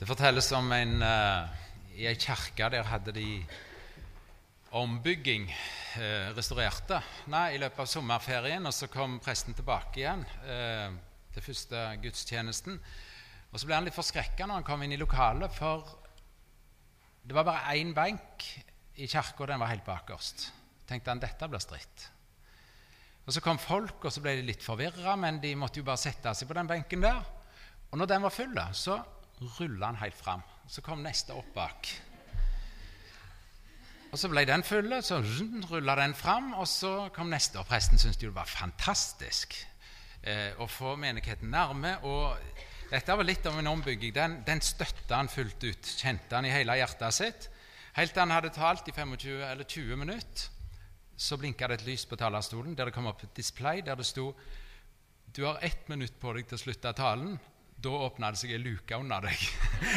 Det fortelles om i en kirke der hadde de ombygging, restaurerte, i løpet av sommerferien, og så kom presten tilbake igjen til første gudstjenesten. Og så ble han litt forskrekket når han kom inn i lokalet, for det var bare én benk i kirken, og den var helt bakerst. Tenkte han, dette blir stritt. Og så kom folk, og så ble de litt forvirret, men de måtte jo bare sette seg på den benken der. Og når den var full, så rullet han helt frem. Så kom neste opp bak. Og så ble den full, så rullet den frem, og så kom neste. Og presten syntes det var fantastisk å få menigheten nærme. Og dette var litt av en ombygging. Den støttet han fullt ut, kjente han i hele hjertet sitt. Helt til han hadde talt i 25 eller 20 minutter, så blinket det et lys på talerstolen, der det kom opp et display, der det stod: du har 1 minutt på deg til å slutte talen. Da åpnet det seg en luke under deg.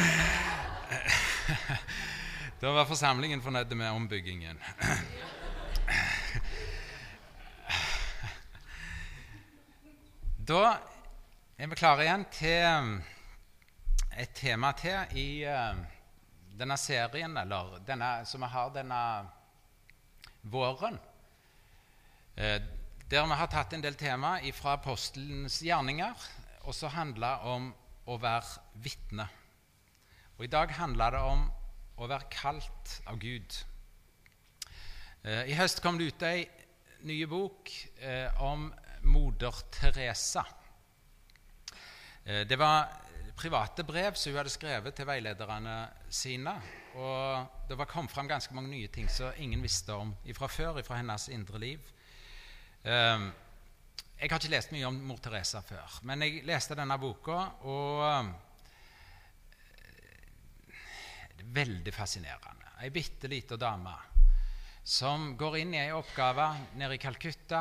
Da var forsamlingen fornøyd med ombyggingen. Da er vi klare igjen til et tema til i denne serien, eller som vi har denne våren, der vi har tatt en del tema fra apostelens gjerninger, og så handler det om å være vitne. Og i dag handler det om å være kalt av Gud. I høst kom det ut en ny bok om moder Teresa. Det var private brev som hun hadde skrevet til veilederne sine, og det var kommet frem ganske mange nye ting som ingen visste om fra før, fra hennes indre liv. Jeg har ikke lest mye om mor Teresa før, men jeg leste denne boka, og det er veldig fascinerende. En bitteliten dame som går inn i en oppgave nede i Calcutta,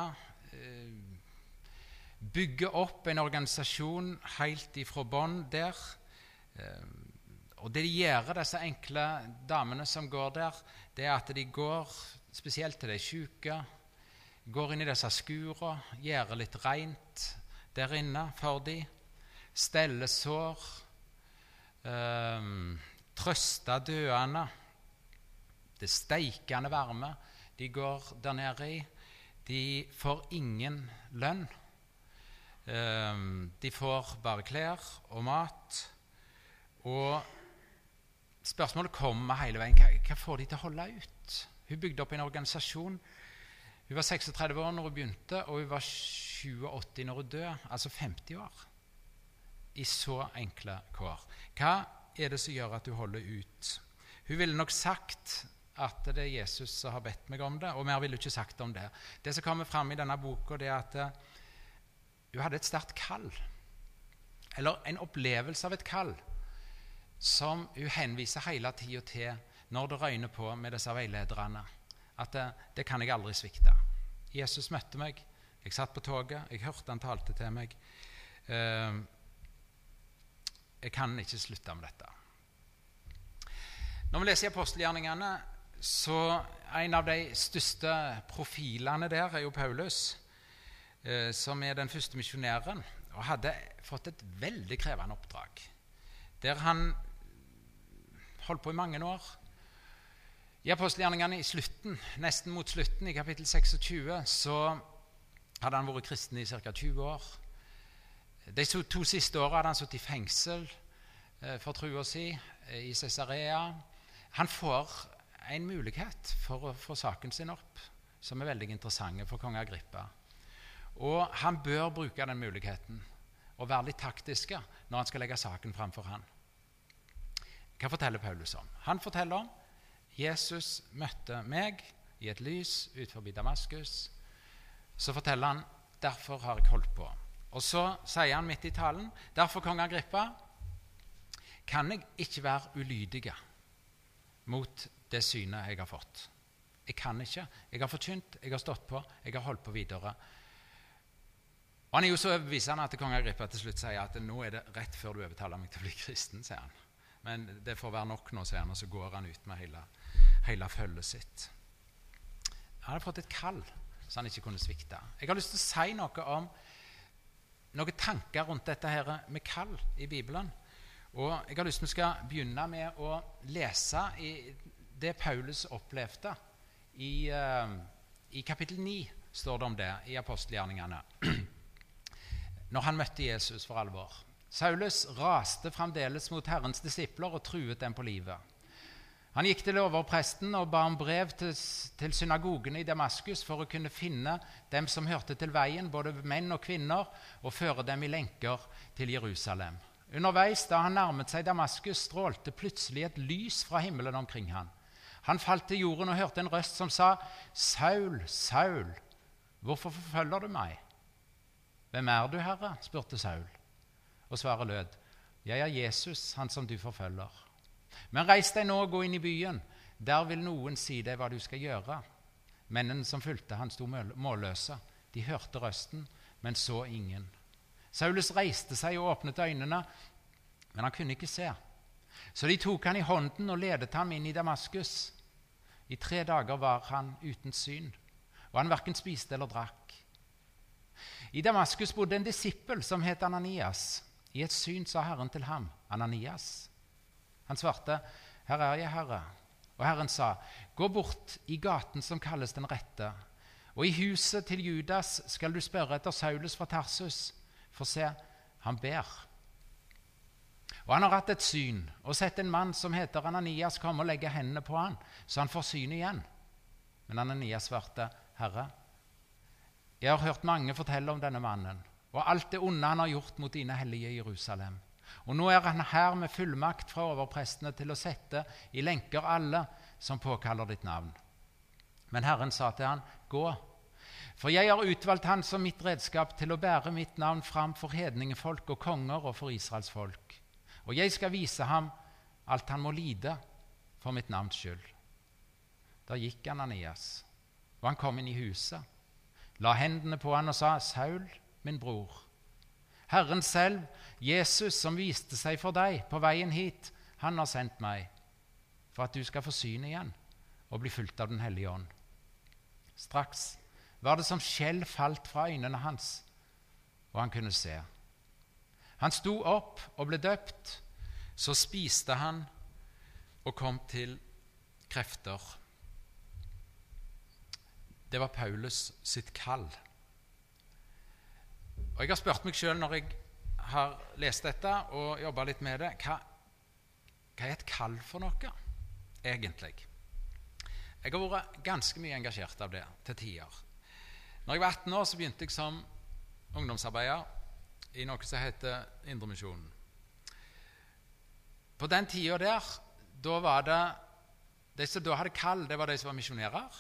bygger opp en organisasjon helt ifra bånn der, og det de gjør, disse enkle damene som går der, det er at de går spesielt til de syke, går inn i disse skurene, gjør litt rent der inne for de, steller sår, trøster døende. Det steikende varme de går der nede i. De får ingen lønn. De får bare klær og mat. Og spørsmålet kommer hele veien. Hva får de til å holde ut? Hun bygde opp en organisasjon. Hun var 36 år når hun begynte, og hun var 87 når hun døde, altså 50 år, i så enkle kår. Hva er det som gjør at hun holder ut? Hun ville nok sagt at det er Jesus som har bedt meg om det, og mer ville hun ikke sagt om det. Det som kommer frem i denne boka, det er at hun hadde et sterkt kall, eller en opplevelse av et kall, som hun henviser hele tiden til når det røyner på med disse veilederne. At det kan jeg aldri svikte. Jesus møtte meg, jeg satt på toget, jeg hørte han talte til meg. Jeg kan ikke slutte med dette. Når vi leser i apostelgjerningene, så en av de største profilene der er jo Paulus, som er den første misjonæren, og hadde fått et veldig krevende oppdrag, der han holdt på i mange år. I apostelgjerningene i slutten, nesten mot slutten, i kapittel 26, så hadde han vært kristen i ca. 20 år. De 2 siste årene hadde han sittet i fengsel for trua si i Cesarea. Han får en mulighet for å få saken sin opp, som er veldig interessant for kong Agrippa. Og han bør bruke den muligheten, og være litt taktiske når han skal legge saken framfor han. Hva forteller Paulus om? Han forteller om Jesus møtte meg i et lys ut forbi Damaskus. Så forteller han, derfor har jeg holdt på. Og så sier han midt i talen, derfor kong Agrippa, kan jeg ikke være ulydige mot det synet jeg har fått. Jeg kan ikke. Jeg har forkynt, jeg har stått på, jeg har holdt på videre. Og han er jo så overbevisende at kong Agrippa til slutt sier at nå er det rett før du overtaler meg til å bli kristen, sier han. Men det får være nok nå, sier han, og så går han ut med hele følget sitt. Han hadde fått et kall så han ikke kunne svikte. Jeg har lyst til å si noe om noen tanker rundt dette her med kall i Bibelen. Og jeg har lyst til at vi skal begynne med å lese i det Paulus opplevde. I kapittel 9 står det om det i apostelgjerningene, når han møtte Jesus for alvor. Saulus raste fremdeles mot Herrens disipler og truet dem på livet. Han gikk til overpresten og ba om brev til synagogene i Damaskus for å kunne finne dem som hørte til veien, både menn og kvinner, og føre dem i lenker til Jerusalem. Underveis, da han nærmet seg Damaskus, strålte plutselig et lys fra himmelen omkring han. Han falt til jorden og hørte en røst som sa, «Saul, Saul, hvorfor forfølger du meg?» «Hvem er du, Herre?» spurte Saul. Og svaret lød, «Jeg er Jesus, han som du forfølger. Men reis deg nå og gå inn i byen. Der vil noen si deg hva du skal gjøre.» Mennene som fulgte han sto målløse. De hørte røsten, men så ingen. Saulus reiste seg og åpnet øynene, men han kunne ikke se. Så de tok han i hånden og ledet ham inn i Damaskus. I 3 dager var han uten syn, og han hverken spiste eller drakk. I Damaskus bodde en disippel som het Ananias. I et syn sa Herren til ham, «Ananias.» Han svarte, «Her er jeg, Herre.» Og Herren sa, «Gå bort i gaten som kalles den rette, og i huset til Judas skal du spørre etter Saulus fra Tarsus, for se, han ber.» Og han har hatt et syn, og sett en mann som heter Ananias komme og legge hendene på han, så han får syn igjen. Men Ananias svarte, «Herre, jeg har hørt mange fortelle om denne mannen, og alt det onde han har gjort mot dine hellige i Jerusalem. Og nå er han her med fullmakt fra overprestene til å sette i lenker alle som påkaller ditt navn.» Men Herren sa til han, «Gå, for jeg har utvalgt han som mitt redskap til å bære mitt navn fram for hedningefolk og konger og for Israels folk. Og jeg skal vise ham alt han må lide for mitt navns skyld.» Da gikk Ananias, og han kom inn i huset, la hendene på han og sa, «Saul, min bror, Herren selv, Jesus, som viste seg for deg på veien hit, han har sendt meg, for at du skal få syn igjen og bli fulgt av den hellige ånd.» Straks var det som skjell falt fra øynene hans, og han kunne se. Han sto opp og ble døpt, så spiste han og kom til krefter. Det var Paulus sitt kall. Og jeg har spurt meg selv når jeg har lest dette og jobbet litt med det, hva er et kall for noe, egentlig? Jeg har vært ganske mye engasjert av det til tider. Når jeg var 18 år, så begynte jeg som ungdomsarbeider i noe som heter Indremisjonen. På den tiden der, da var det, de som da hadde kall, det var de som var misjonærer.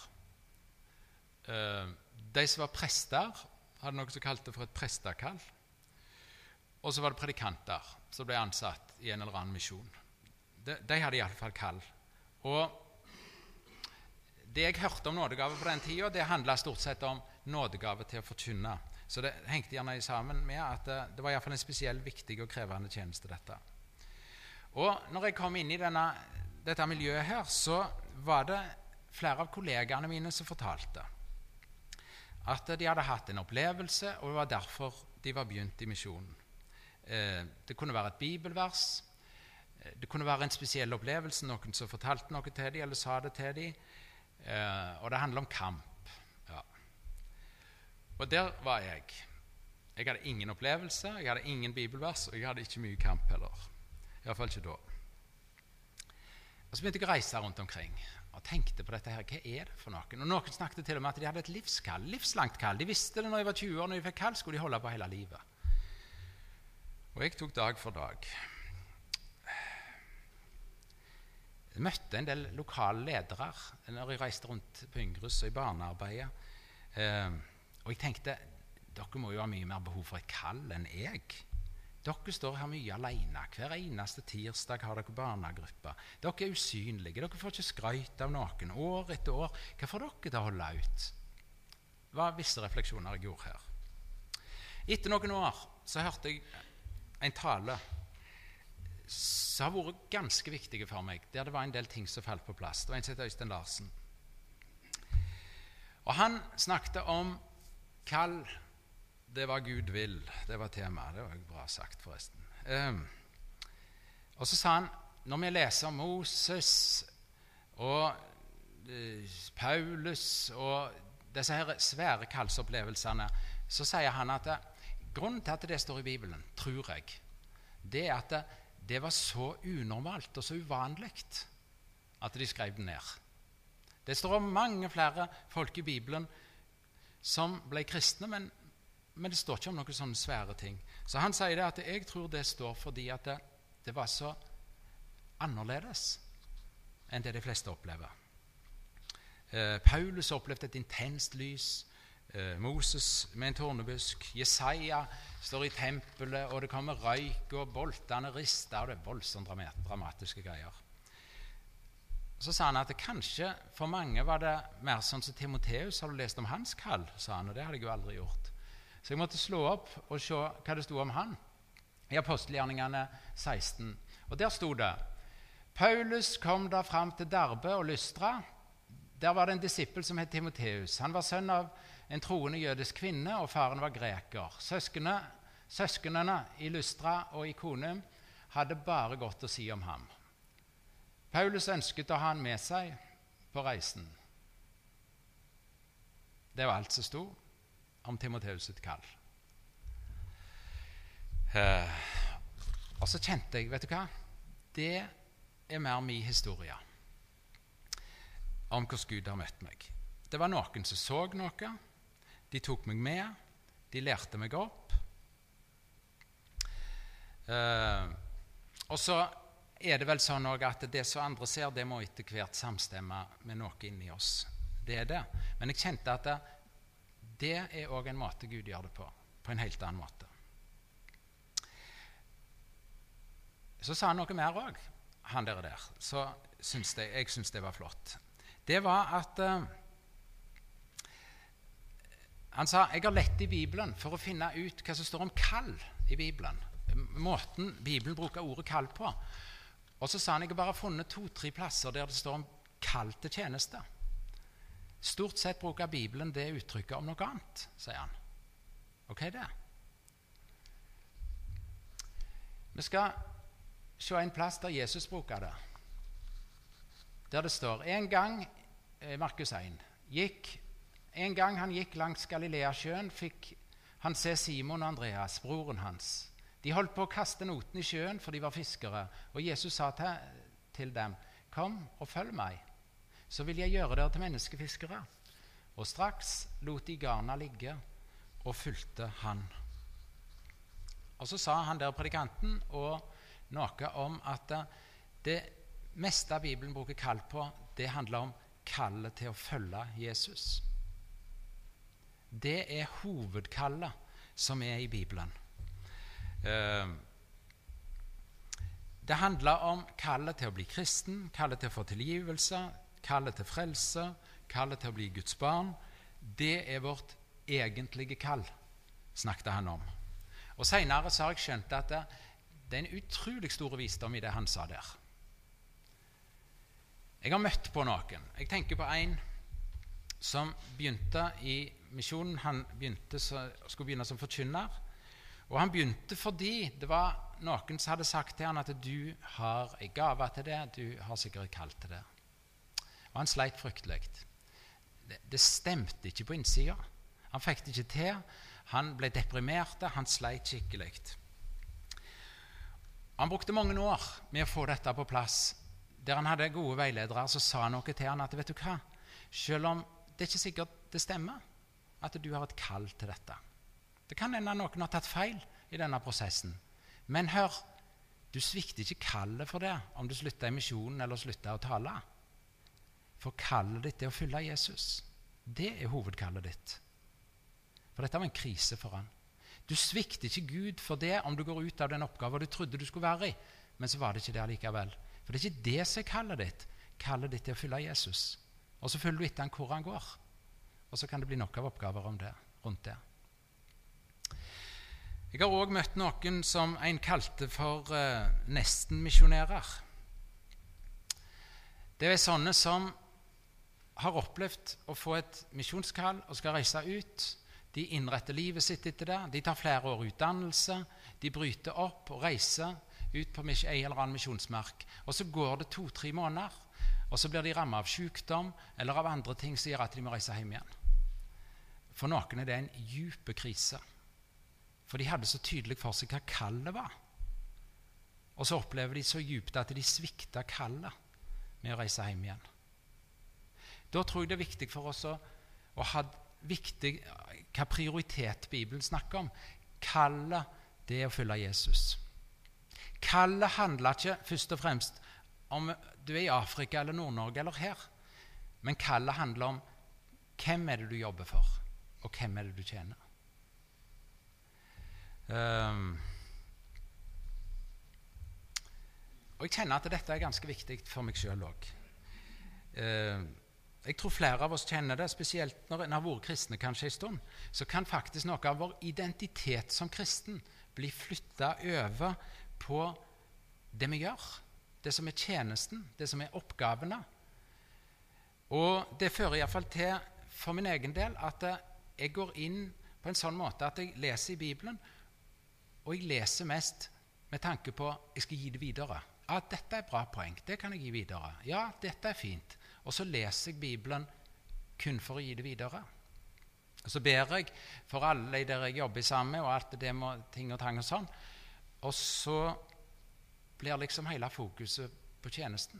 De som var prester, hadde noe som kalte for et prestekall. Og så var det predikanter som ble ansatt i en eller annen misjon. De hadde i alle fall kall. Og det jeg hørte om nådegave på den tiden, det handlet stort sett om nådegave til å forkynne. Så det hengte gjerne sammen med at det var i alle fall en spesiell, viktig og krevende tjeneste, dette. Og når jeg kom inn i dette miljøet her, så var det flere av kollegaene mine som fortalte at de hadde hatt en opplevelse, og det var derfor de var begynt i misjonen. Det kunne være et bibelvers, det kunne være en spesiell opplevelse, noen som fortalte noe til dem, eller sa det til dem, og det handler om kamp. Ja. Og der var jeg. Jeg hadde ingen opplevelse, jeg hadde ingen bibelvers, og jeg hadde ikke mye kamp heller. I hvert fall ikke da. Og så begynte jeg å reise rundt omkring, og tenkte på dette her, hva er det for noe? Og noen snakket til og med at de hadde et livskall, livslangt kall. De visste det når jeg var 20 år, når de fikk kall, skulle de holde på hele livet. Og jeg tok dag for dag. Jeg møtte en del lokale ledere når jeg reiste rundt på Yngres og i barnearbeidet. Og jeg tenkte, dere må jo ha mye mer behov for et kall enn jeg. Dere står her mye alene. Hver eneste tirsdag har dere barnegrupper. Dere er usynlige. Dere får ikke skrøyt av noen. År etter år. Hva får dere til å holde ut? Det var visse refleksjoner jeg gjorde her. Etter noen år så hørte jeg en tale som har vært ganske viktige for meg, der det var en del ting som falt på plass. Det var en som heter Øystein Larsen. Og han snakket om kall. Det var Gud vil. Det var tema. Det var bra sagt, forresten. Og så sa han, når vi leser om Moses og Paulus og disse her svære kallsopplevelsene, så sier han at grunnen til at det står i Bibelen, tror jeg, det er at det var så unormalt og så uvanlig at de skrev den ned. Det står om mange flere folk i Bibelen som ble kristne, men det står ikke om noen sånne svære ting. Så han sier det at jeg tror det står fordi at det var så annerledes enn det de fleste opplever. Paulus opplevde et intenst lys, Moses med en tornebusk, Jesaja står i tempelet, og det kommer røyk, og boltene rister, og det er voldsomt dramatiske greier. Så sa han at kanskje for mange var det mer sånn som Timoteus. Har du lest om hans kall, sa han, og det hadde jeg jo aldri gjort. Så jeg måtte slå opp og se hva det stod om han i Apostelgjerningene 16. Og der stod det: Paulus kom da fram til Derbe og Lystra. Der var det en disippel som het Timoteus. Han var sønn av en troende jødisk kvinne, og faren var greker. Søsknene i Lystra og Ikonem hadde bare godt å si om ham. Paulus ønsket å ha han med seg på reisen. Det var alt som stod om Timoteus sitt kall. Og så kjente jeg, vet du hva? Det er mer min historie om hvordan Gud har møtt meg. Det var noen som så noe. De tok meg med. De lærte meg opp. Og så er det vel sånn også at det som andre ser, det må etter hvert samstemme med noe inni oss. Det er det. Men jeg kjente at det er også en måte Gud gjør det på en helt annen måte. Så sa han noe mer også, han der. Så jeg synes det var flott. Det var at han sa, jeg har lett i Bibelen for å finne ut hva som står om kall i Bibelen. Måten Bibelen bruker ordet kall på. Og så sa han, jeg har bare funnet 2-3 plasser der det står om kall til tjeneste. Stort sett bruker Bibelen det uttrykket om noe annet, sier han. Ok, det. Vi skal se en plass der Jesus bruker det. Der det står, en gang, Markus 1, en gang han gikk langs Galileasjøen, fikk han se Simon og Andreas, broren hans. De holdt på å kaste noten i sjøen, for de var fiskere, og Jesus sa til dem, kom og følg meg, så vil jeg gjøre dere til menneskefiskere. Og straks lot de garna ligge og fulgte han. Og så sa han der predikanten og noe om at det meste av Bibelen bruker kall på, det handler om kallet til å følge Jesus. Det er hovedkallet som er i Bibelen. Det handler om kallet til å bli kristen, kallet til å få tilgivelse, kallet til frelse, kallet til å bli Guds barn. Det er vårt egentlige kall, snakket han om. Og senere så har jeg skjønt at det er en utrolig stor visdom i det han sa der. Jeg har møtt på noen. Jeg tenker på en som begynte i misjonen. Han skulle begynne som forkynner. Og han begynte fordi det var noen som hadde sagt til han at du har en gave til det, du har sikkert kall til det. Og han sleit fryktelig. Det stemte ikke på innsida. Han fikk det ikke til. Han ble deprimert, han sleit skikkelig. Han brukte mange år med å få dette på plass. Der han hadde gode veiledere, så sa han noe til han at vet du hva, selv om det ikke sikkert det stemmer at du har et kall til dette. Det kan hende noen har tatt feil i denne prosessen. Men hør, du svikter ikke kallet for det om du slutter i misjonen eller slutter å tale. For kallet ditt er å følge Jesus. Det er hovedkallet ditt. For dette var en krise for han. Du svikter ikke Gud for det om du går ut av den oppgaven du trodde du skulle være i, men så var det ikke det likevel. For det er ikke det som er kallet ditt. Kallet ditt er å følge Jesus. Og så følger du etter han hvor han går. Og så kan det bli nok av oppgaver om det, rundt det. Jeg har også møtt noen som en kalte for nesten-misjonærer. Det er sånne som har opplevd å få et misjonskall og skal reise ut. De innretter livet sitt etter det. De tar flere år utdannelse. De bryter opp og reiser ut på en eller annen misjonsmark, og så går det 2-3 måneder, og så blir de rammet av sykdom eller av andre ting som gjør at de må reise hjem igjen. For noen er det en dyp krise, for de hadde så tydelig for seg hva kallet var. Og så opplever de så dypt at de svikter kallet med å reise hjem igjen. Da tror jeg det er viktig for oss å ha viktig hva prioritet Bibelen snakker om. Kallet, det er å følge Jesus. Kallet handler ikke først og fremst om du er i Afrika eller Nord-Norge eller her, men kallet handler om hvem er det du jobber for, og hvem er det du tjener. Og jeg kjenner at dette er ganske viktig for meg selv også. Jeg tror flere av oss kjenner det, spesielt når en har vært kristne kanskje en stund, så kan faktisk noe av vår identitet som kristen bli flyttet over på det vi gjør, det som er tjenesten, det som er oppgavene. Og det fører i hvert fall til, for min egen del, at jeg går inn på en sånn måte at jeg leser i Bibelen, og jeg leser mest med tanke på jeg skal gi det videre. Ja, dette er et bra poeng, det kan jeg gi videre. Ja, dette er fint. Og så leser jeg Bibelen kun for å gi det videre. Og så ber jeg for alle der jeg jobber sammen med, og alt det med ting og tang og sånn. Og så blir liksom hele fokuset på tjenesten.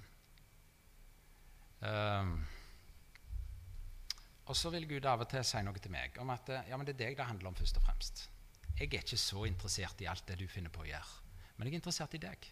Og så vil Gud av og til si noe til meg om at ja, men det er deg det handler om først og fremst. Jeg er ikke så interessert i alt det du finner på å gjøre, men jeg er interessert i deg.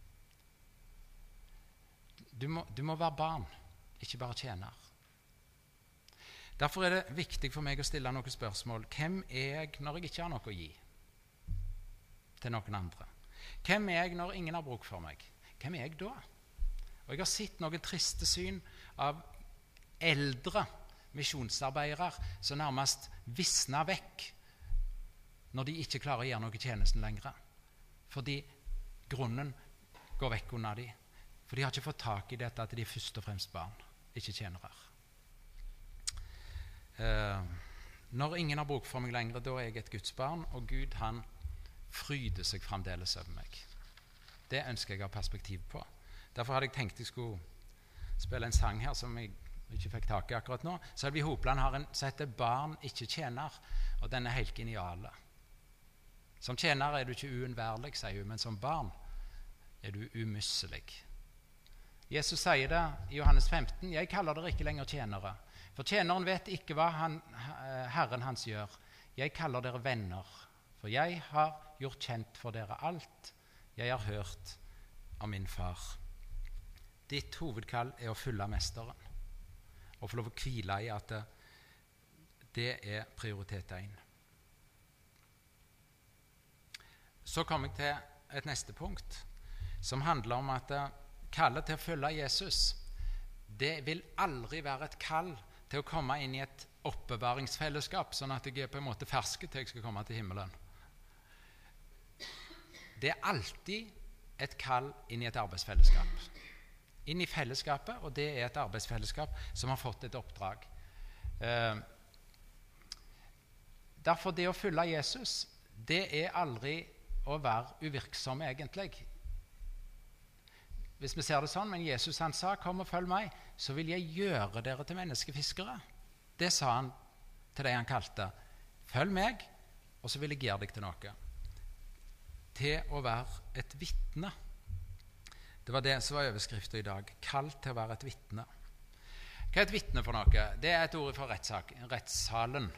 Du må være barn, ikke bare tjener. Derfor er det viktig for meg å stille noen spørsmål. Hvem er jeg når jeg ikke har noe å gi til noen andre? Hvem er jeg når ingen har bruk for meg? Hvem er jeg da? Og jeg har sett noen triste syn av eldre misjonsarbeidere som nærmest visner vekk når de ikke klarer å gjøre noe i tjenesten lenger. Fordi grunnen går vekk under dem. For de har ikke fått tak i dette at de er først og fremst barn, ikke tjenere. Når ingen har bruk for meg lenger, da er jeg et Guds barn, og Gud han fryder seg fremdeles over meg. Det ønsker jeg å ha perspektiv på. Derfor hadde jeg tenkt jeg skulle spille en sang her som jeg ikke fikk tak i akkurat nå. Sølvi Hopland har en som heter Barn, ikke tjener, og den er helt geniale. Som tjener er du ikke uunnværlig, sier hun, men som barn er du umisselig. Jesus sier det i Johannes 15, jeg kaller dere ikke lenger tjenere, for tjeneren vet ikke hva Herren hans gjør. Jeg kaller dere venner, for jeg har gjort kjent for dere alt jeg har hørt av min far. Ditt hovedkall er å følge mesteren, og få lov å hvile i at det er prioritet 1. Så kommer jeg til et neste punkt, som handler om at kallet til å følge Jesus, det vil aldri være et kall til å komme inn i et oppbevaringsfellesskap, sånn at jeg er på en måte ferske til jeg skal komme til himmelen. Det er alltid et kall inn i et arbeidsfellesskap. Inn i fellesskapet, og det er et arbeidsfellesskap som har fått et oppdrag. Derfor det å følge Jesus, det er aldri å være uvirksom egentlig. Hvis vi ser det sånn, men Jesus han sa, kom og følg meg, så vil jeg gjøre dere til menneskefiskere. Det sa han til de han kalte. Følg meg, og så vil jeg gjøre deg til noe. Til å være et vitne. Det var det som var overskriften i dag. Kalt til å være et vitne. Hva er et vitne for noe? Det er et ord fra rettssalen.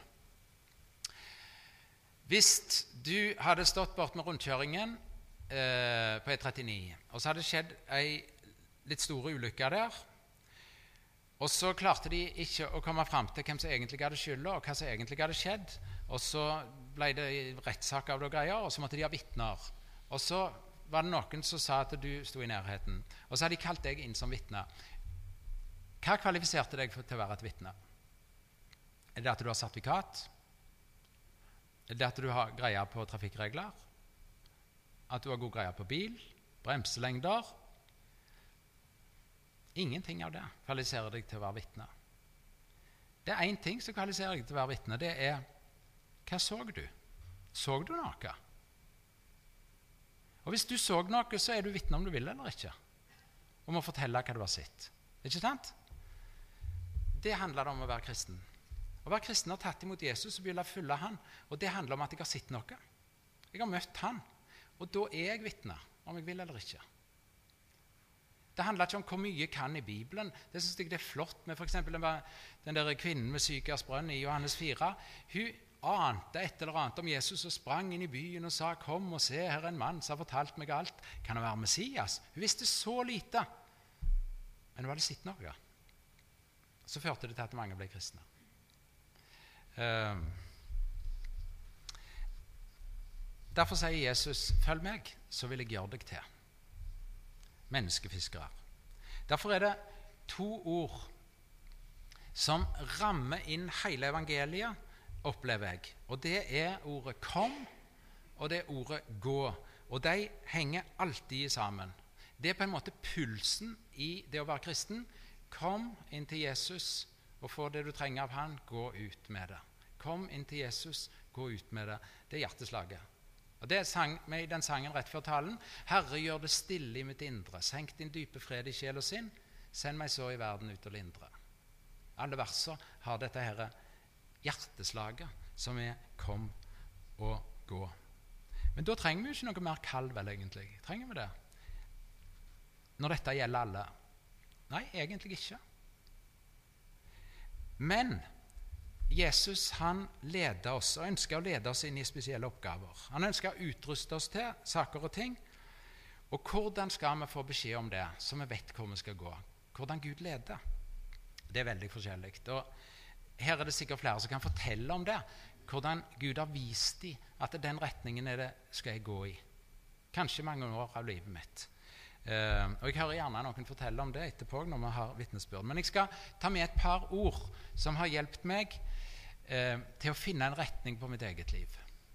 Hvis du hadde stått bort med rundkjøringen på E39, og så hadde det skjedd en litt store ulykke der, og så klarte de ikke å komme frem til hvem som egentlig hadde skylda, og hva som egentlig hadde skjedd, og så ble det rettssak av det og greier, og så måtte de ha vitner. Og så var det noen som sa at du sto i nærheten, og så hadde de kalt deg inn som vitne. Hva kvalifiserte deg til å være et vitne? Er det at du har sertifikat? Er det at du har greie på trafikkregler? At du har god greie på bil, bremselengder? Ingenting av det kvalifiserer deg til å være vitne. Det er en ting som kvalifiserer deg til å være vitne, det er hva så du? Så du noe? Og hvis du så noe, så du vitne om du vil eller ikke. Og må fortelle hva du har sett. Ikke sant? Det handler om å være kristen. Å være kristen har tatt imot Jesus og begynner å følge han. Og det handler om at jeg har sett noe. Jeg har møtt han. Og da jeg vitne, om jeg vil eller ikke. Det handler ikke om hvor mye jeg kan i Bibelen. Det synes jeg det flott med for eksempel den der kvinnen med Sykars brønn i Johannes 4. Hun ante et eller annet om Jesus og sprang inn i byen og sa, kom og se, her en mann som har fortalt meg alt. Kan han være Messias? Hun visste så lite. Men hun hadde sett noe. Så førte det til at mange ble kristne. Derfor sier Jesus, følg meg, så vil jeg gjøre deg til. Menneskefiskere. Derfor det 2 ord som rammer inn hele evangeliet, opplever jeg. Og det ordet kom, og det ordet gå. Og de henger alltid sammen. Det på en måte pulsen i det å være kristen. Kom inn til Jesus og få det du trenger av han, gå ut med det. Kom inn til Jesus, gå ut med det. Det hjerteslaget. Og det sang vi i den sangen rett før talen. Herre, gjør det stille i mitt indre. Senk din dype fred i sjel og sinn. Send meg så i verden ut og lindre. Alle verser har dette her hjerteslaget som kom og gå. Men da trenger vi jo ikke noe mer kall, vel egentlig. Trenger vi det? Når dette gjelder alle. Nei, egentlig ikke. Men Jesus han leder oss, og ønsker å lede oss inn i spesielle oppgaver. Han ønsker å utruste oss til saker og ting. Og hvordan skal vi få beskjed om det, så vi vet hvor vi skal gå? Hvordan Gud leder? Det veldig forskjellig. Og her det sikkert flere som kan fortelle om det. Hvordan Gud har vist dem at den retningen det skal jeg gå i. Kanskje mange år av livet mitt. Og jeg hører gjerne noen fortelle om det etterpå når vi har vitnesbyrd. Men jeg skal ta med et par ord som har hjulpet meg til å finne en retning på mitt eget liv.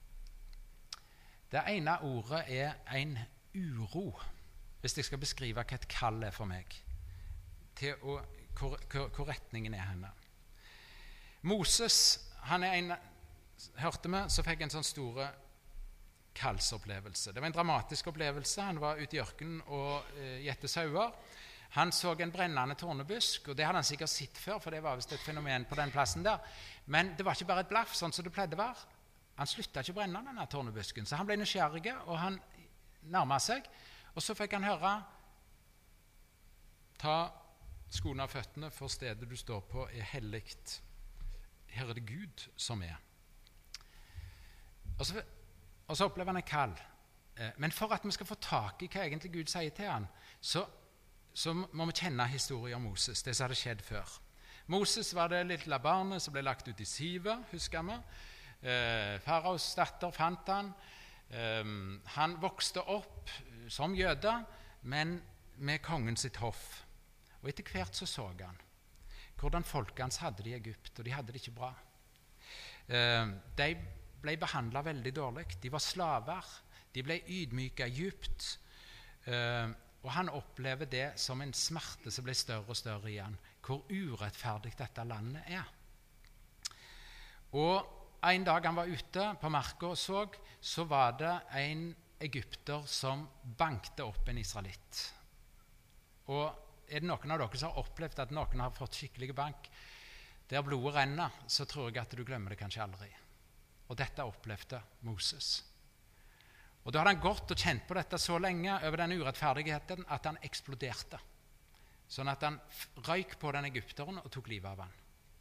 Det ene ordet en uro, hvis jeg skal beskrive hva et kall for meg, til hvor retningen henne. Moses, hørte vi, så fikk en sånn store kallsopplevelse. Det var en dramatisk opplevelse. Han var ute i ørkenen og gjette sauer. Han så en brennende tornebusk, og det hadde han sikkert sett før, for det var vist et fenomen på den plassen der. Men det var ikke bare et blaff, sånn som det pleide å være. Han sluttet ikke å brenne denne tornebusken, så han ble nysgjerrig, og han nærmet seg. Og så fikk han høre, ta skoene av føttene, for stedet du står på helligt. Her det Gud som Og så opplever han en kall. Men for at vi skal få tak i hva egentlig Gud sier til han, så må vi kjenne historien om Moses, det som hadde skjedd før. Moses var det lille barnet som ble lagt ut i sivet, husker vi. Faraos datter fant han. Han vokste opp som jøde, men med kongen sitt hoff. Og etter hvert så han hvordan folket hans hadde det i Egypt, og de hadde det ikke bra. De ble behandlet veldig dårlig. De var slaver. De ble ydmyket djupt. Og han opplever det som en smerte som ble større og større igjen. Hvor urettferdig dette landet Og en dag han var ute på marka og så var det en egypter som bankte opp en israelitt. Og det noen av dere som har opplevd at noen har fått skikkelig bank, der blodet renner, så tror jeg at du glemmer det kanskje aldri. Og dette opplevde Moses. Og da hadde han gått og kjent på dette så lenge over den urettferdigheten at han eksploderte. Sånn at han røyk på den egypteren og tok livet av han.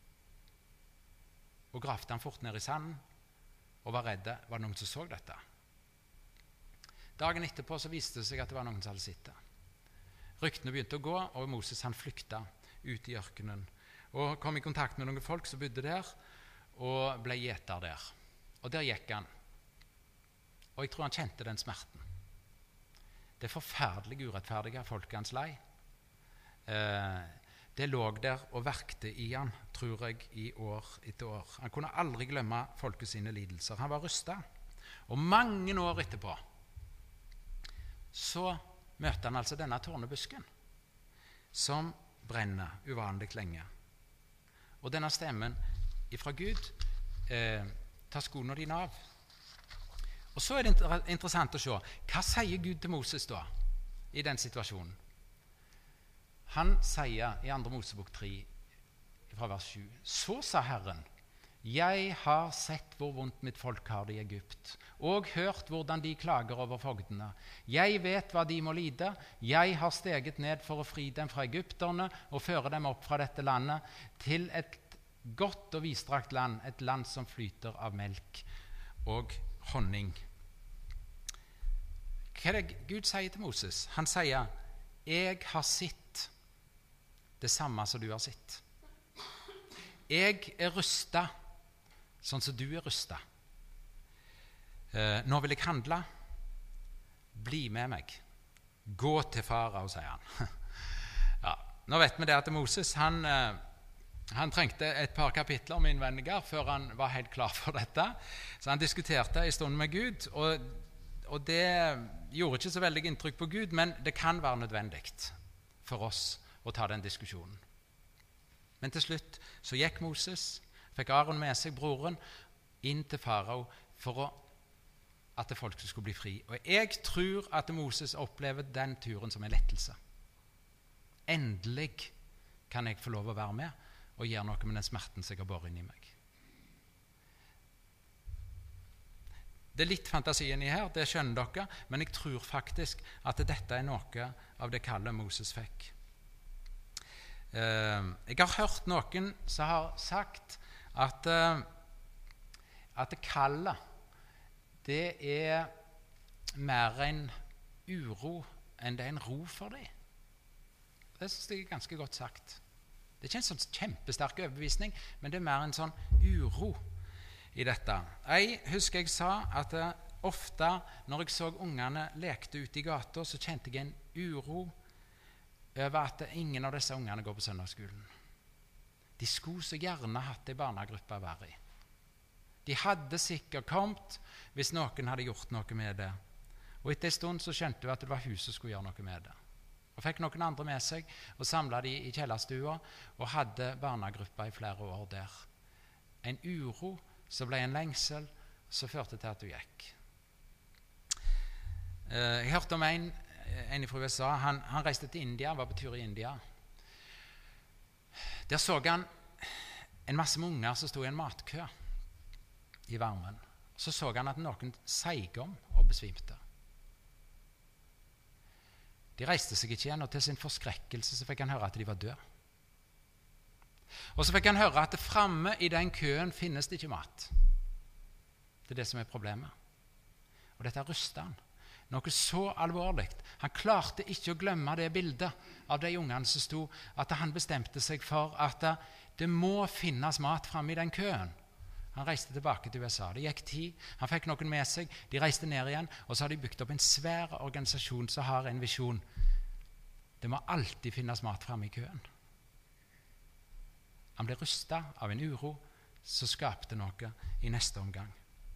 Og gravde han fort ned i sanden og var redde. Var det noen som så dette? Dagen etterpå så viste det seg at det var noen som hadde sett det. Ryktene begynte å gå, og Moses han flykta ut i ørkenen. Og kom i kontakt med noen folk som bodde der, og ble gjeter der. Og der gikk han. Og jeg tror han kjente den smerten. Det forferdelige urettferdige folket hans lei. Det lå der og verkte i han, tror jeg, i år etter år. Han kunne aldri glemme folket sine lidelser. Han var rystet. Og mange år etterpå så møtte han altså denne tornebusken som brenner uvanlig lenge. Og denne stemmen ifra Gud ta skoene dine av. Og så er det interessant å se, hva sier Gud til Moses da, i den situasjonen? Han sier i 2. Mosebok 3, fra vers 7, så sa Herren, jeg har sett hvor vondt mitt folk har det i Egypt, og hørt hvordan de klager over fogdene. Jeg vet hva de må lide. Jeg har steget ned for å fri dem fra egypterne og føre dem opp fra dette landet til et godt og vidstrakt land, et land som flyter av melk og honning. Hva er det Gud sier til Moses? Han sier, jeg har sett det samme som du har sett. Jeg er rustet sånn som du er rustet. Nå vil jeg handle. Bli med meg. Gå til farao, sier han. Ja, nå vet vi det at Moses, han trengte et par kapitler med innvendinger før han var helt klar for dette. Så han diskuterte en stund med Gud, og det gjorde ikke så veldig inntrykk på Gud, men det kan være nødvendig for oss å ta den diskusjonen. Men til slutt så gikk Moses, fikk Aaron med seg, broren, inn til farao for at folk skulle bli fri. Og jeg tror at Moses opplever den turen som en lettelse. Endelig kan jeg få lov å være med og gjøre noe med den smerten som jeg har båret inn i meg. Det er litt fantasien i her, det skjønner dere, men jeg tror faktisk at dette er noe av det kallet Moses fikk. Jeg har hørt noen som har sagt at det kallet, det er mer en uro enn det er en ro for dem. Det synes jeg er ganske godt sagt. Det er ikke en sånn kjempesterk overbevisning, men det er mer en sånn uro i dette. Jeg husker jeg sa at ofte når jeg så ungene lekte ute i gata, så kjente jeg en uro over at ingen av disse ungene går på søndagsskolen. De skulle så gjerne hatt en barnegruppe å være i. De hadde sikkert kommet hvis noen hadde gjort noe med det. Og etter en stund så skjønte vi at det var hun som skulle gjøre noe med det. Og fikk noen andre med seg og samlet de i kjellerstua og hadde barnegrupper i flere år der. En uro som ble en lengsel som førte til at du gikk. Jeg hørte om en fra USA. Han reiste til India, var på tur i India. Der så han en masse unger som stod i en matkø i varmen. Så han at noen seig om og besvimte. De reiste seg ikke igjen, og til sin forskrekkelse så fikk han høre at de var døde. Og så fikk han høre at fremme i den køen finnes det ikke mat. Det er det som er problemet. Og dette rustet han. Noe så alvorlig. Han klarte ikke å glemme det bildet av de ungene som sto, at han bestemte seg for at det må finnes mat fremme i den køen. Han reiste tilbake til USA. Det gikk tid. Han fikk noen med seg. De reiste ned igjen, og så har de bygd opp en svær organisasjon som har en visjon. Det må alltid finnes mat fremme i køen. Han ble rustet av en uro som skapte noe i neste omgang.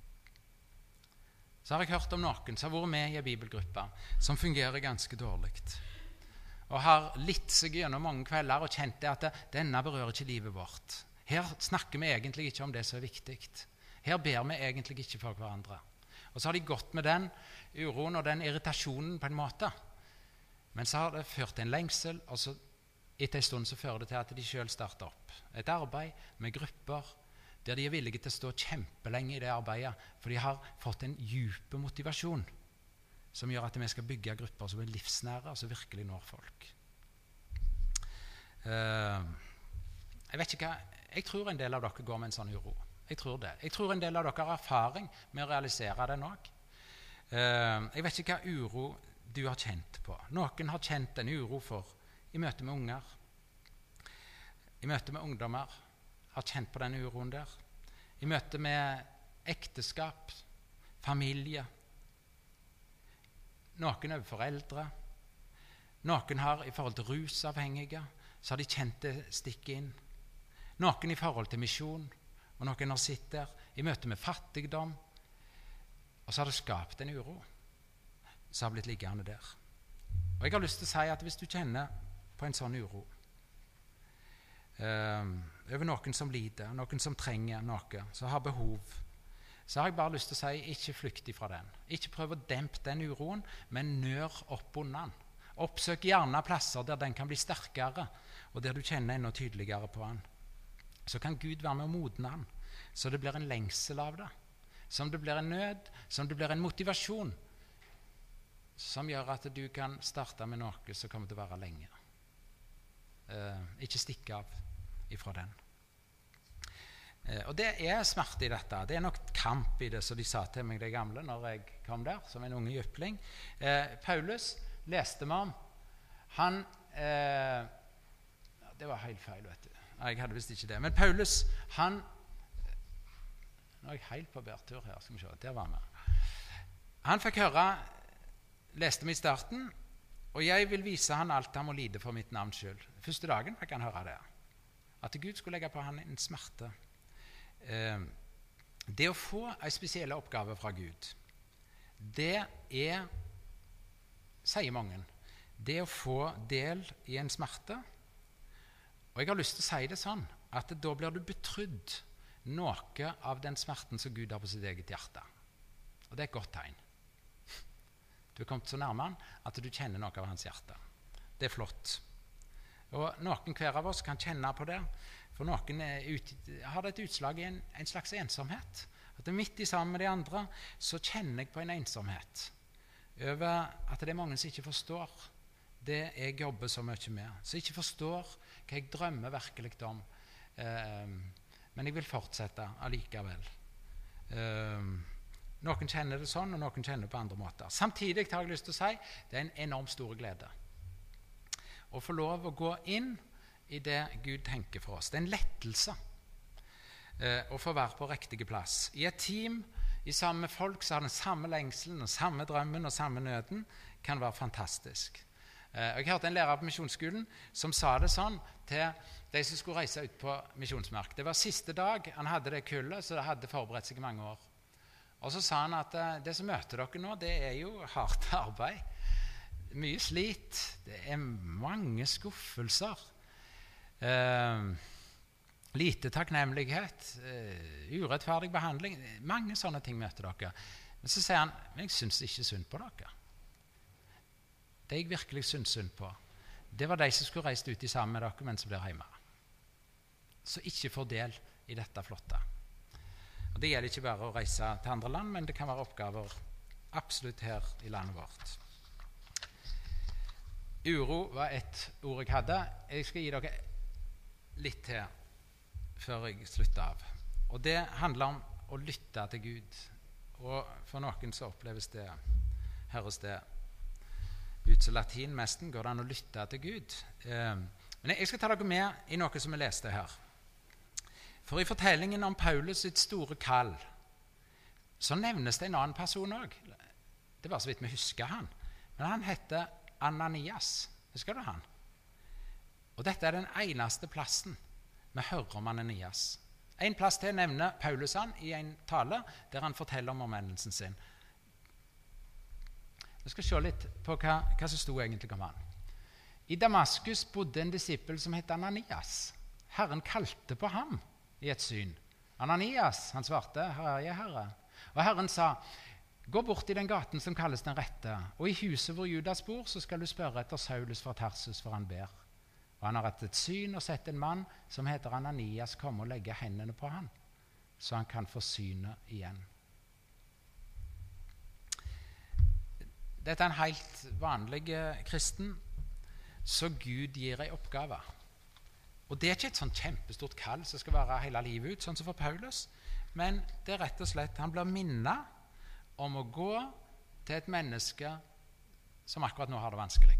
Så har jeg hørt om noen som har vært med i en bibelgruppe som fungerer ganske dårlig. Og har litt seg gjennom mange kvelder og kjent det at denne berører ikke livet vårt. Her snakker vi egentlig ikke om det som er viktig. Her ber vi egentlig ikke for hverandre. Og så har de gått med den uroen og den irritasjonen på en måte. Men så har det ført til en lengsel, og så etter en stund så fører det til at de selv starter opp et arbeid med grupper der de er villige til å stå kjempelenge i det arbeidet, for de har fått en dyp motivasjon som gjør at vi skal bygge grupper som er livsnære og som virkelig når folk. Jeg vet ikke hva. Jeg tror en del av dere går med en sånn uro. Jeg tror det. Jeg tror en del av dere har erfaring med å realisere den også. Jeg vet ikke hva uro du har kjent på. Noen har kjent en uro for i møte med unger, i møte med ungdommer, har kjent på den uroen der. I møte med ekteskap, familie. Noen over foreldre. Noen har i forhold til rusavhengige, så har de kjent det stikke inn. Noen i forhold til misjon, og noen har sitt der i møte med fattigdom. Og så har det skapt en uro som har blitt liggende der. Og jeg har lyst til å si at hvis du kjenner på en sånn uro, over noen som lider, noen som trenger noe, som har behov, så har jeg bare lyst til å si, ikke flykt ifra den. Ikke prøv å dempe den uroen, men nør opp under den. Oppsøk gjerne plasser der den kan bli sterkere, og der du kjenner enda tydeligere på den. Så kan Gud være med å modne den, så det blir en lengsel av det, som det blir en nød, som det blir en motivasjon, som gjør at du kan starte med noe som kommer til å være lenge. Ikke stikke av ifra den. Og det er smerte i dette. Det er nok kamp i det, som de sa til meg, de gamle, når jeg kom der, som en unge jypling. Paulus leste meg om. Han det var helt feil, vet du. Jeg hadde visst ikke det. Men Paulus, han nå er jeg helt på bærtur her, skal vi se. Der var vi. Han fikk høre, leste meg i starten, og jeg vil vise han alt han må lide for mitt navns skyld. Første dagen fikk han høre det. At Gud skulle legge på han en smerte. Det å få en spesiell oppgave fra Gud, det er, sier mange, det å få del i en smerte. Og jeg har lyst til å si det sånn, at da blir du betrodd noe av den smerten som Gud har på sitt eget hjerte. Og det er et godt tegn. Du er kommet så nærme han at du kjenner noe av hans hjerte. Det er flott. Og noen hver av oss kan kjenne på det, for noen har det et utslag i en slags ensomhet. At det midt i sammen med de andre, så kjenner jeg på en ensomhet over at det er mange som ikke forstår det jeg jobber så mye med, som ikke forstår hva jeg drømmer virkelig om. Men jeg vil fortsette allikevel. Noen kjenner det sånn, og noen kjenner det på andre måter. Samtidig har jeg lyst til å si, det er en enormt stor glede å få lov å gå inn i det Gud tenker for oss. Det er en lettelse å få være på riktig plass. I et team, i sammen med folk som har den samme lengselen, og samme drømmen og samme nøden, kan være fantastisk. Jeg hørte en lærer på misjonsskolen som sa det sånn til de som skulle reise ut på misjonsmark. Det var siste dag han hadde det kullet, så det hadde forberedt seg i mange år. Og så sa han at det som møter dere nå, det er jo hardt arbeid. Mye slit, det er mange skuffelser, lite takknemlighet, urettferdig behandling, mange sånne ting møter dere. Men så sier han, men jeg synes ikke synd på dere. Det jeg virkelig synes synd på, det var de som skulle reist ut i sammen med dere, men som blir hjemme. Så ikke får del i dette flotte. Og det gjelder ikke bare å reise til andre land, men det kan være oppgaver absolutt her i landet vårt. Uro var et ord jeg hadde. Jeg skal gi dere litt til før jeg slutter av. Og det handler om å lytte til Gud. Og for noen så oppleves det, høres det ut som latinmesten, går det an å lytte til Gud. Men jeg skal ta dere med i noe som jeg leste her. For i fortellingen om Paulus sitt store kall, så nevnes det en annen person også. Det var så vidt vi husker han. Men han heter Ananias. Husker du han? Og dette er den eneste plassen vi hører om Ananias. En plass til nevner Paulus han i en tale der han forteller om omvendelsen sin. Vi skal se litt på hva som stod egentlig om han. I Damaskus bodde en disippel som het Ananias. Herren kalte på ham i et syn. Ananias, han svarte, her er jeg, Herre. Og Herren sa, gå bort i den gaten som kalles den rette, og i huset hvor Judas bor, så skal du spørre etter Saulus fra Tarsus, for han ber. Og han har hatt et syn og sett en mann som heter Ananias komme og legge hendene på han, så han kan få synet igjen. Dette er en helt vanlig kristen, så Gud gir en oppgave. Og det er ikke et sånn kjempestort kall som skal være hele livet ut, sånn som for Paulus, men det er rett og slett, han blir minnet om å gå til et menneske som akkurat nå har det vanskelig.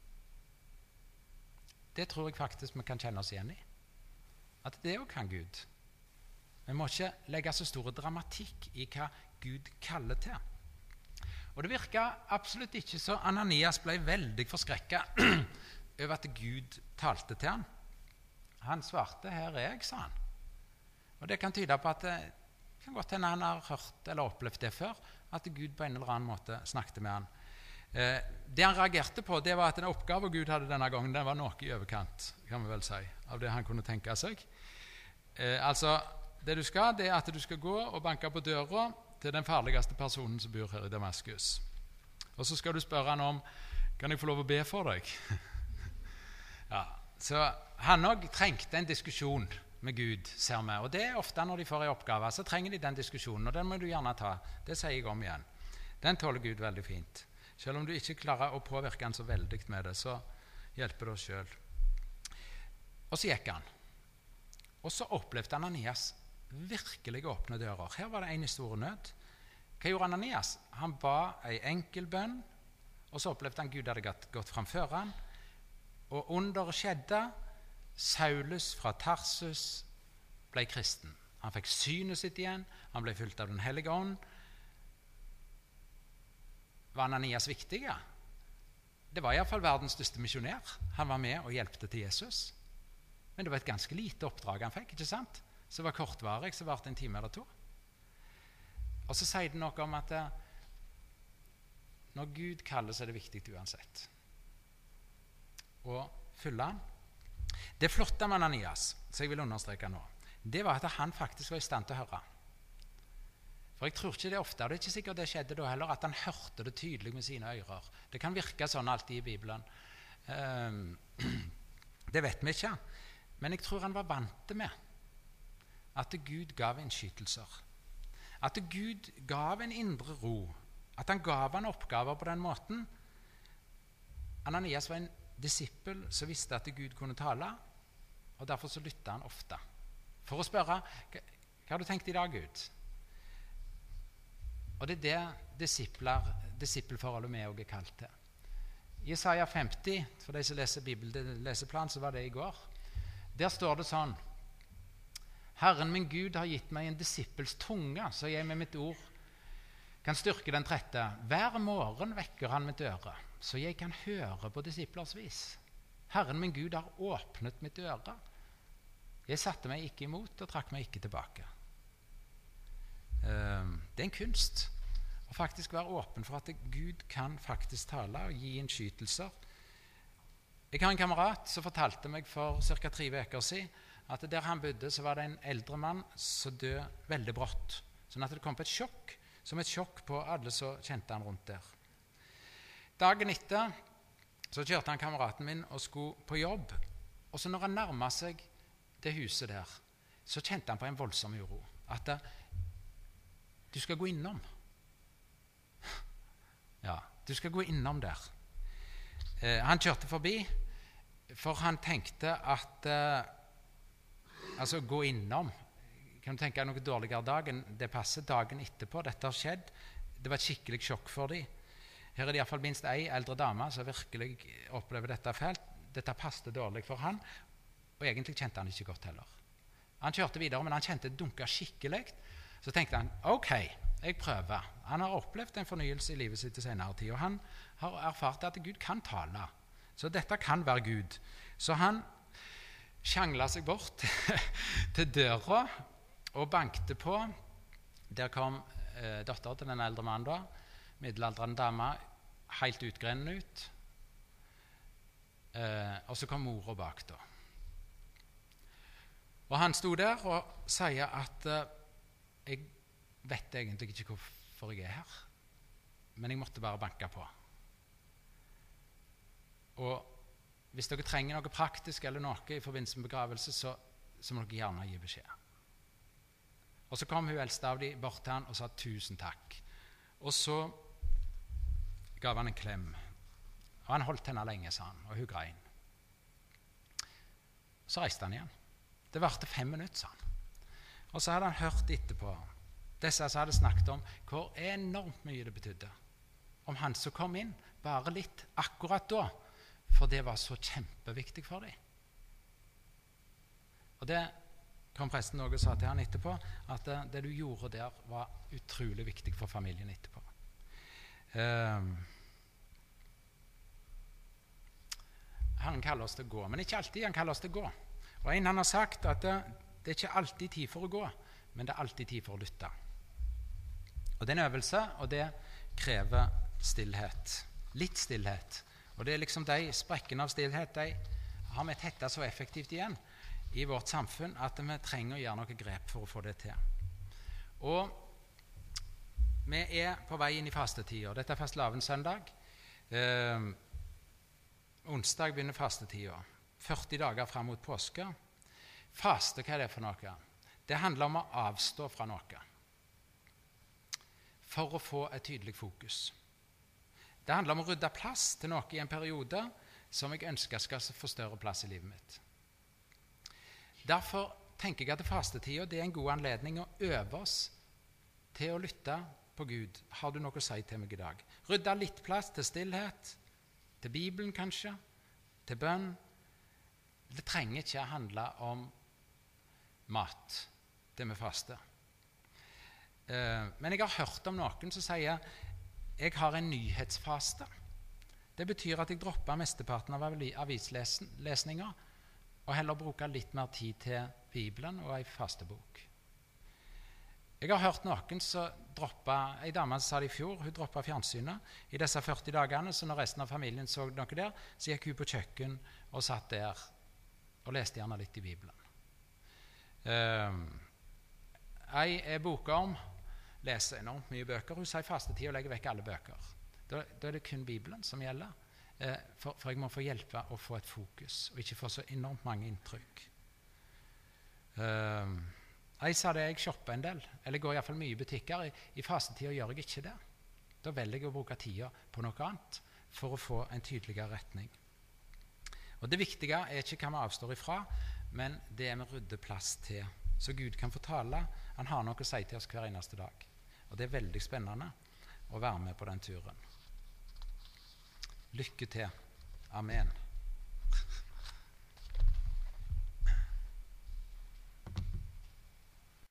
Det tror jeg faktisk vi kan kjenne oss igjen i. At det også kan Gud. Vi må ikke legge så stor dramatikk i hva Gud kaller til. Og det virker absolutt ikke så Ananias ble veldig forskrekket over at Gud talte til han. Han svarte, her er jeg, sa han. Og det kan tyde på at det kan godt hende han har hørt eller opplevd det før, at Gud på en eller annen måte snakket med han. Det han reagerte på, det var at den oppgave Gud hadde denne gangen, den var noe i overkant, kan vi vel si, av det han kunne tenke seg. Altså, det du skal, det er at du skal gå og banke på døra til den farligste personen som bor her i Damaskus. Og så skal du spørre han om, kan jeg få lov å be for deg? Ja, så han også trengte en diskusjon med Gud, ser vi. Og det er ofte når de får en oppgave, så trenger de den diskusjonen, og den må du gjerne ta. Det sier jeg om igjen. Den tåler Gud veldig fint. Selv om du ikke klarer å påvirke han så veldig med det, så hjelper det oss selv. Og så gikk han. Og så opplevde Ananias virkelig åpne dører. Her var det en i stor nød. Hva gjorde Ananias? Han ba en enkel bønn, og så opplevde han Gud hadde gått framfor han. Og under skjedde, Saulus fra Tarsus ble kristen. Han fikk synet sitt igjen, han ble fylt av den hellige ånd. Var Ananias viktig? Det var i hvert fall verdens største misjonær. Han var med og hjelpte til Jesus. Men det var et ganske lite oppdrag han fikk, ikke sant? Så det var kortvarig, så var det en time eller to. Og så sier det noe om at når Gud kaller, så er det viktig uansett. Og følge han. Det flotte med Ananias, så jeg vil understreke nå, det var at han faktisk var i stand til å høre. For jeg tror ikke det ofte, og det er ikke sikkert det skjedde da heller, at han hørte det tydelig med sine ører. Det kan virke sånn alltid i Bibelen. Det vet vi ikke. Men jeg tror han var vant med at Gud gav innskytelser. At Gud gav en indre ro. At han gav han oppgaver på den måten. Ananias var en disippel som visste at Gud kunne tale, og derfor så lyttet han ofte. For å spørre, hva har du tenkt i dag, Gud? Og det er det disippelforholdet vi også er kalt til. I Jesaja 50, for de som leser Bibelleseplan, så var det i går. Der står det sånn: Herren min Gud har gitt meg en disippels tunge, så jeg med mitt ord kan styrke den trette. Hver morgen vekker han mitt øre, så jeg kan høre på disiplers vis. Herren min Gud har åpnet mitt øre. Jeg satte meg ikke imot og trakk meg ikke tilbake. Det er en kunst å faktisk være åpen for at Gud kan faktisk tale og gi innskytelser. Jeg har en kamerat som fortalte meg for ca. 3 uker siden at der han bodde, så var det en eldre mann som døde veldig brått. Sånn at det kom på et sjokk, som et sjokk på alle som kjente han rundt der. Dagen etter så kjørte han kameraten min og skulle på jobb. Og så når han nærmet seg det huset der, så kjente han på en voldsom uro. At du skal gå innom. Ja, du skal gå innom der. Han kjørte forbi, for han tenkte at altså gå innom, kan du tenke noe dårligere dagen, det passer dagen etterpå, dette har skjedd, det var et skikkelig sjokk for dem. Her er det i hvert fall minst en eldre dame som virkelig opplever dette felt. Dette passet dårlig for han, og egentlig kjente han ikke godt heller. Han kjørte videre, men han kjente det dunket skikkelig. Så tenkte han, ok, jeg prøver. Han har opplevd en fornyelse i livet sitt i senere tid, og han har erfart at Gud kan tale. Så dette kan være Gud. Så han sjanglet seg bort til døra og bankte på. Der kom datter til den eldre mannen da, middelaldrende dame, helt utgrenen ut. Og så kom mora bak da. Og han sto der og sier at jeg vet egentlig ikke hvorfor jeg er her, men jeg måtte bare banke på. Og hvis dere trenger noe praktisk eller noe i forbindelse med begravelse, så må dere gjerne gi beskjed. Og så kom hun eldste av de bort til han og sa 1000 takk. Og så gav han en klem. Og han holdt henne lenge, sa han, og hun grein. Så reiste han igjen. Det varte 5 minutter, sa han. Og så hadde han hørt etterpå disse som hadde snakket om hvor enormt mye det betydde. Om han som kom inn, bare litt akkurat da, for det var så kjempeviktig for dem. Og det kom presten også og sa til han etterpå, at det du gjorde der var utrolig viktig for familien etterpå. Han kaller oss til å gå, men ikke alltid han kaller oss til å gå. Og en han har sagt at det er ikke alltid tid for å gå, men det er alltid tid for å lytte. Og det er en øvelse, og det krever stillhet. Litt stillhet. Og det er liksom de sprekkene av stillhet, de har vi tettet så effektivt igjen i vårt samfunn at vi trenger å gjøre noe grep for å få det til. Og vi er på vei inn i fastetida. Dette er fastelavnssøndag. Onsdag begynner fastetida. 40 dager fram mot påske. Faste, hva er det for noe? Det handler om å avstå fra noe for å få et tydelig fokus. Det handler om å rydde plass til noe i en periode som jeg ønsker skal få større plass i livet mitt. Derfor tenker jeg at fastetida det er en god anledning å øve oss til å lytte på Gud. Har du noe å si til meg i dag? Rydde litt plass til stillhet, til Bibelen kanskje, til bønn. Det trenger ikke handle om mat, det med faste. Men jeg har hørt om noen som sier jeg har en nyhetsfaste. Det betyr at jeg dropper mesteparten av avislesninger og heller bruker litt mer tid til Bibelen og en fastebok. Jeg har hørt noen som droppet, en dame sa det i fjor, hun droppet fjernsynet i disse 40 dagene, så når resten av familien så noe der, så gikk hun på kjøkken og satt der og leste gjerne litt i Bibelen. Jeg er boka om, leser enormt mye bøker. Hun sier fastetid og legger vekk alle bøker. Da er det kun Bibelen som gjelder, for jeg må få hjelpe å få et fokus, og ikke få så enormt mange inntrykk. Jeg sa det, jeg shopper en del, eller går i hvert fall mye i butikker. I fastetid gjør jeg ikke det. Da velger jeg å bruke tida på noe annet for å få en tydeligere retning. Og det viktige er ikke hva vi avstår ifra, men det vi rydder plass til. Så Gud kan få tale. Han har noe å si til oss hver eneste dag. Og det er veldig spennende å være med på den turen. Lykke til. Amen.